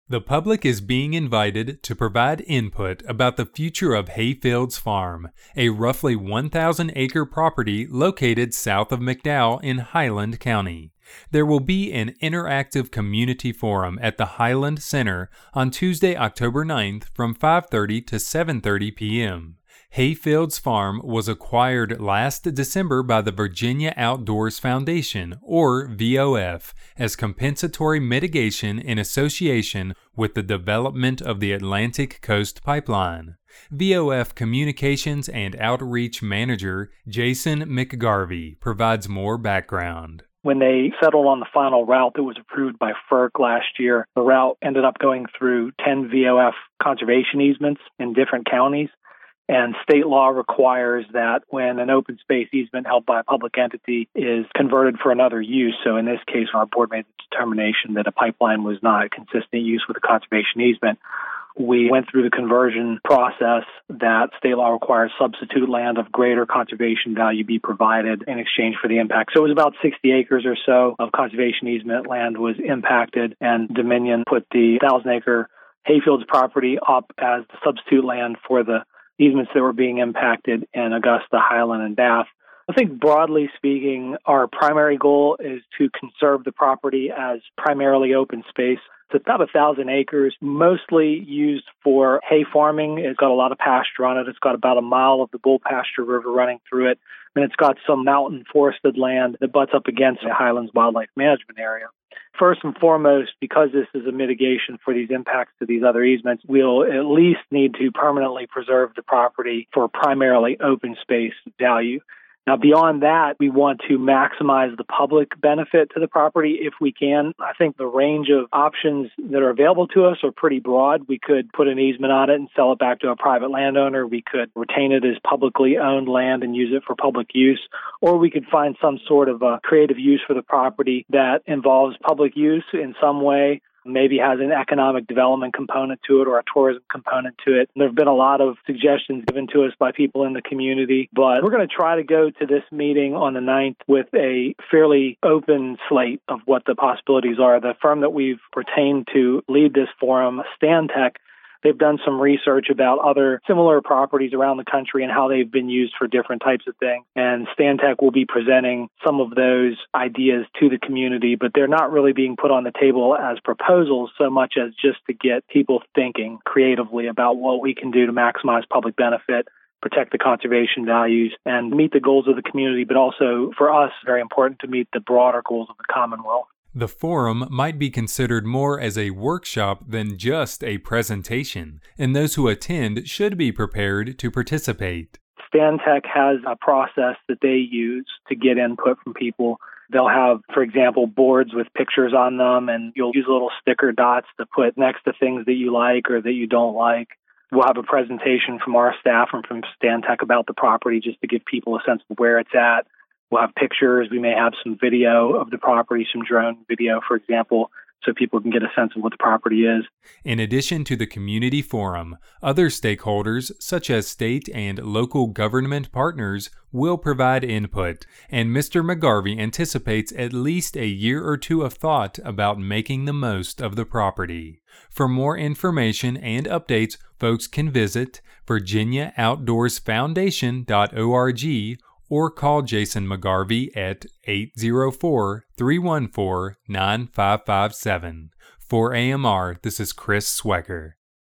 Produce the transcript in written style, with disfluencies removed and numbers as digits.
The public is being invited to provide input about the future of Hayfields Farm, a roughly 1,000-acre property located south of McDowell in Highland County. There will be an interactive community forum at the Highland Center on Tuesday, October 9th from 5:30 to 7:30 p.m. Hayfields Farm was acquired last December by the Virginia Outdoors Foundation, or VOF, as compensatory mitigation in association with the development of the Atlantic Coast Pipeline. VOF Communications and Outreach Manager Jason McGarvey provides more background. When they settled on the final route that was approved by FERC last year, the route ended up going through 10 VOF conservation easements in different counties. And state law requires that when an open space easement held by a public entity is converted for another use, so in this case, our board made the determination that a pipeline was not a consistent use with a conservation easement. We went through the conversion process that state law requires substitute land of greater conservation value be provided in exchange for the impact. So it was about 60 acres or so of conservation easement land was impacted, and Dominion put the 1,000-acre Hayfields property up as the substitute land for the easements that were being impacted in Augusta, Highland, and Bath. I think broadly speaking, our primary goal is to conserve the property as primarily open space. It's about 1,000 acres, mostly used for hay farming. It's got a lot of pasture on it. It's got about a mile of the Bull Pasture River running through it. And it's got some mountain forested land that butts up against the Highlands Wildlife Management Area. First and foremost, because this is a mitigation for these impacts to these other easements, we'll at least need to permanently preserve the property for primarily open space value. Now, beyond that, we want to maximize the public benefit to the property if we can. I think the range of options that are available to us are pretty broad. We could put an easement on it and sell it back to a private landowner. We could retain it as publicly owned land and use it for public use. Or we could find some sort of a creative use for the property that involves public use in some way, maybe has an economic development component to it or a tourism component to it. There have been a lot of suggestions given to us by people in the community, but we're going to try to go to this meeting on the 9th with a fairly open slate of what the possibilities are. The firm that we've retained to lead this forum, Stantec, they've done some research about other similar properties around the country and how they've been used for different types of things. And Stantec will be presenting some of those ideas to the community, but they're not really being put on the table as proposals so much as just to get people thinking creatively about what we can do to maximize public benefit, protect the conservation values, and meet the goals of the community, but also, for us, very important to meet the broader goals of the Commonwealth. The forum might be considered more as a workshop than just a presentation, and those who attend should be prepared to participate. Stantec has a process that they use to get input from people. They'll have, for example, boards with pictures on them, and you'll use little sticker dots to put next to things that you like or that you don't like. We'll have a presentation from our staff and from Stantec about the property just to give people a sense of where it's at. We'll have pictures. We may have some video of the property, some drone video, for example, so people can get a sense of what the property is. In addition to the community forum, other stakeholders, such as state and local government partners, will provide input, and Mr. McGarvey anticipates at least a year or two of thought about making the most of the property. For more information and updates, folks can visit virginiaoutdoorsfoundation.org or call Jason McGarvey at 804-314-9557. For AMR, this is Chris Swecker.